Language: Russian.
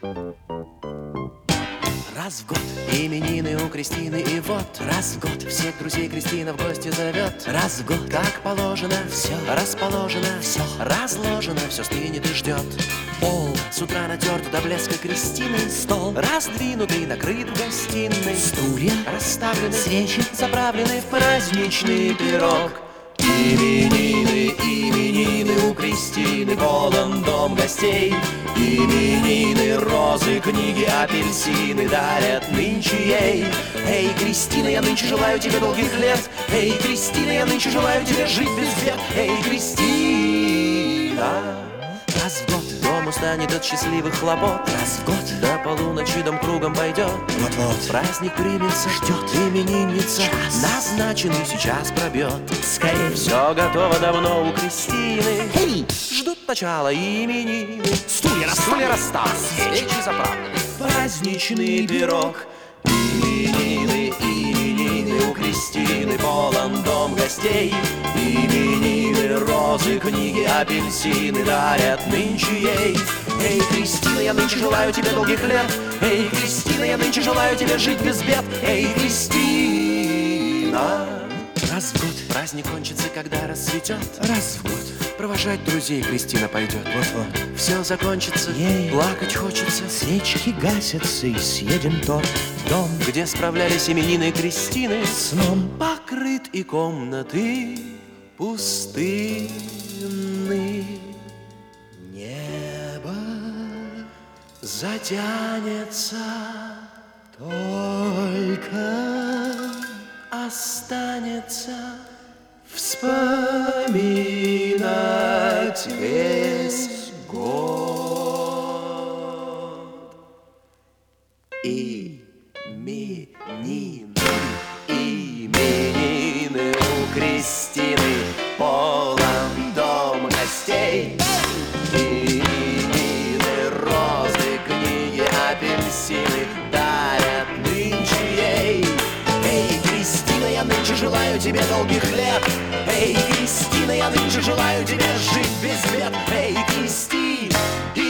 Раз в год именины у Кристины, и вот раз в год всех друзей Кристина в гости зовет. Раз в год, как положено, все расположено, все разложено, все стынет и ждет. Пол с утра натерт до блеска Кристины, стол раздвинутый, накрыт в гостиной, стулья расставлены, свечи заправлены в праздничный пирог. Именины, именины у Кристины, полон дом гостей. Именины, розы, книги, апельсины дарят нынче ей. Эй, Кристина, я нынче желаю тебе долгих лет. Эй, Кристина, я нынче желаю тебе жить без бед. Эй, Кристина. Раз в год дом устанет от счастливых хлопот. Раз в год до полуночи дом кругом пойдет. Вот-вот праздник примется, ждет именинница. Назначенный сейчас пробьет. Скорее, все готово давно у Кристины. Эй, ждут начала именины. Стулья расставлены, свечи заправлены, праздничный пирог. Именины, именины у Кристины, полон дом гостей. Именины, розы, книги, апельсины дарят нынче ей. Эй, Кристина, я нынче желаю тебе долгих лет. Эй, Кристина, я нынче желаю тебе жить без бед. Эй, Кристина. Раз в год праздник кончится, когда расцветет. Раз в год провожать друзей Кристина пойдет. Вот-вот все закончится, ей плакать хочется. Свечки гасятся и съеден торт. Дом, где справлялись именины Кристины, сном покрыт и комнаты пустынны. Небо затянется, только останется вспоминать весь год. Именины, именины у Кристины, полон дом гостей. Именины, розы, книги, апельсины дарят нынче ей. Эй, Кристина, я нынче желаю тебе долгих лет. Эй, Кристина, я нынче желаю тебе жить без бед. Эй, Кристина.